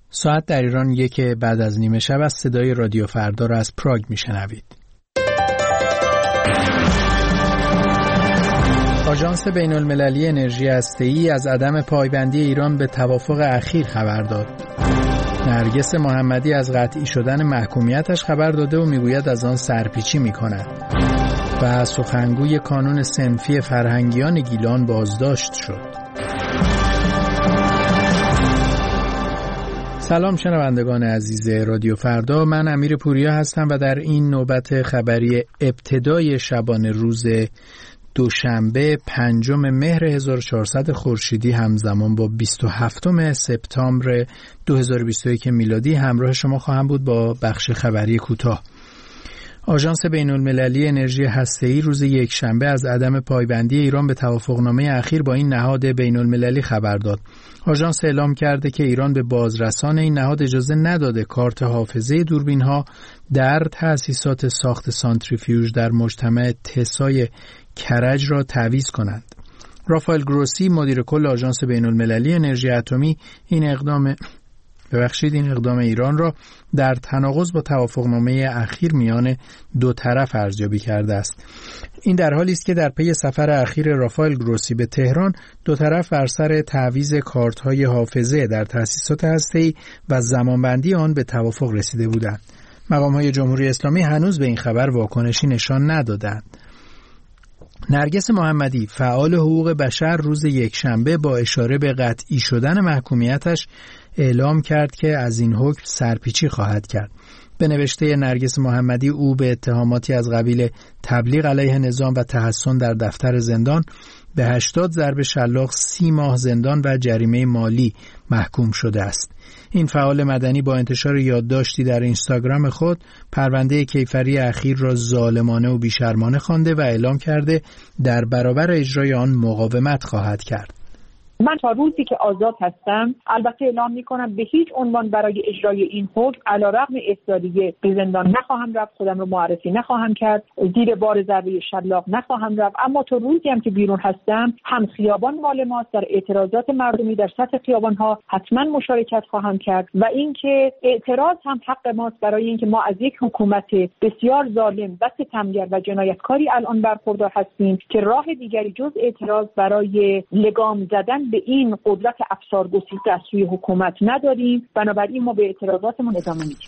ساعت در ایران 1 بعد از نیمه شب است. صدای رادیو فردا را از پراگ میشنوید. آژانس بین‌المللی انرژی هسته‌ای از عدم پایبندی ایران به توافق اخیر خبر داد. نرگس محمدی از قطعی شدن محکومیتش خبر داده و میگوید از آن سرپیچی میکند. و سخنگوی کانون صنفی فرهنگیان گیلان بازداشت شد. سلام شنوندگان عزیز رادیو فردا، من امیر پوریا هستم و در این نوبت خبری ابتدای شبانه روز دوشنبه 5 مهر 1400 خورشیدی همزمان با 27 سپتامبر 2021 میلادی همراه شما خواهم بود با بخش خبری کوتاه. آژانس بین‌المللی انرژی هسته‌ای روز یکشنبه از عدم پایبندی ایران به توافقنامه اخیر با این نهاد بین‌المللی خبر داد. آژانس اعلام کرده که ایران به بازرسان این نهاد اجازه نداده کارت حافظه دوربین‌ها در تأسیسات ساخت سانتریفیوژ در مجتمع تسای کرج را تعویض کنند. رافائل گروسی مدیر کل آژانس بین‌المللی انرژی اتمی این اقدام ایران را در تناقض با توافقنامه اخیر میان دو طرف ارزیابی کرده است. این در حالی است که در پی سفر اخیر رافائل گروسی به تهران دو طرف بر سر تعویض کارت‌های حافظه در تأسیسات هسته‌ای و زمانبندی آن به توافق رسیده بودند. مقام‌های جمهوری اسلامی هنوز به این خبر واکنشی نشان ندادند. نرگس محمدی فعال حقوق بشر روز یکشنبه با اشاره به قطعی شدن محکومیتش اعلام کرد که از این حکم سرپیچی خواهد کرد. به نوشته نرگس محمدی او به اتهاماتی از قبیل تبلیغ علیه نظام و تحصن در دفتر زندان به 80 ضرب شلاق 30 ماه زندان و جریمه مالی محکوم شده است. این فعال مدنی با انتشار یادداشتی در اینستاگرام خود پرونده کیفری اخیر را ظالمانه و بیشرمانه خوانده و اعلام کرده در برابر اجرای آن مقاومت خواهد کرد. من تا روزی که آزاد هستم البته اعلام میکنم به هیچ عنوان برای اجرای این حکم علیرغم احضاریه به زندان نخواهم رفت، خودم رو معرفی نخواهم کرد، زیر بار ضربه شلاق نخواهم رفت. اما تا روزی هم که بیرون هستم هم خیابان مال ماست، در اعتراضات مردمی در سطح خیابان ها حتما مشارکت خواهم کرد و اینکه اعتراض هم حق ماست برای اینکه ما از یک حکومت بسیار ظالم و ستمگر و جنایتکاری الان برخوردار هستیم که راه دیگری جز اعتراض برای لگام زدن به این قدرت افسارگسیخته از سوی حکومت نداریم. بنابراین ما به اعتراضاتمون ادامه میدیم.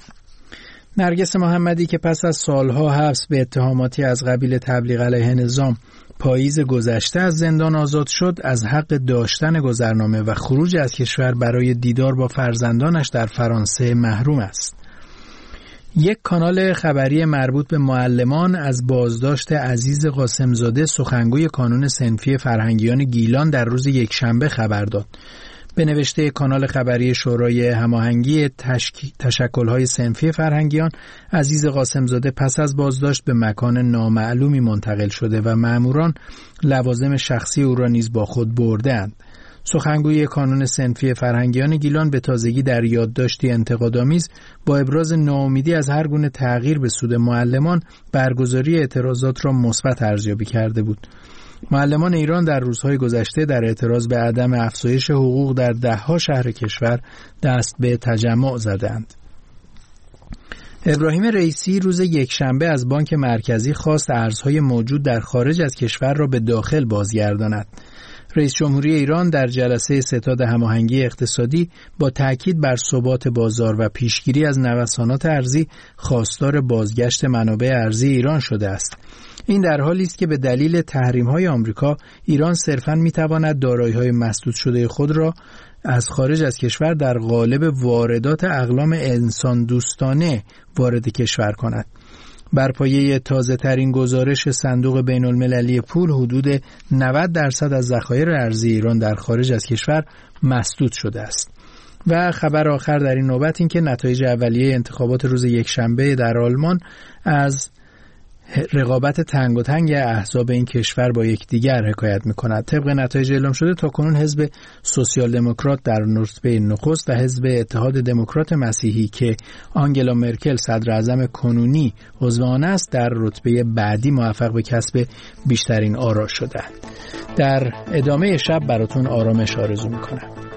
نرگس محمدی که پس از سالها حبس به اتهاماتی از قبیل تبلیغ علیه نظام پاییز گذشته از زندان آزاد شد، از حق داشتن گذرنامه و خروج از کشور برای دیدار با فرزندانش در فرانسه محروم است. یک کانال خبری مربوط به معلمان از بازداشت عزیز قاسمزاده سخنگوی کانون صنفی فرهنگیان گیلان در روز یکشنبه خبر داد. به نوشته کانال خبری شورای هماهنگی تشکل‌های صنفی فرهنگیان، عزیز قاسمزاده پس از بازداشت به مکان نامعلومی منتقل شده و مأموران لوازم شخصی او را نیز با خود برده‌اند. سخنگوی کانون صنفی فرهنگیان گیلان به تازگی در یادداشتی انتقادآمیز با ابراز ناامیدی از هر گونه تغییر به سود معلمان برگزاری اعتراضات را مثبت ارزیابی کرده بود. معلمان ایران در روزهای گذشته در اعتراض به عدم افزایش حقوق در ده‌ها شهر کشور دست به تجمع زدند. ابراهیم رئیسی روز یکشنبه از بانک مرکزی خواست ارزهای موجود در خارج از کشور را به داخل بازگرداند. رئیس جمهوری ایران در جلسه ستاد هماهنگی اقتصادی با تاکید بر ثبات بازار و پیشگیری از نوسانات ارزی خواستار بازگشت منابع ارزی ایران شده است. این در حالی است که به دلیل تحریم‌های آمریکا ایران صرفاً می‌تواند دارایی‌های مسدود شده خود را از خارج از کشور در قالب واردات اقلام انسان دوستانه وارد کشور کند. بر پایه تازه‌ترین گزارش صندوق بین‌المللی پول حدود 90% از ذخایر ارزی ایران در خارج از کشور مسدود شده است. و خبر آخر در این نوبت این که نتایج اولیه انتخابات روز یکشنبه در آلمان از رقابت تنگاتنگ احزاب این کشور با یکدیگر حکایت می‌کند. طبق نتایج اعلام شده تاکنون حزب سوسیال دموکرات در رتبه نخست و حزب اتحاد دموکرات مسیحی که آنگلا مرکل صدر اعظم کنونی عضو آن است در رتبه بعدی موفق به کسب بیشترین آرا شدند. در ادامه شب براتون آرامش آرزو می‌کنم.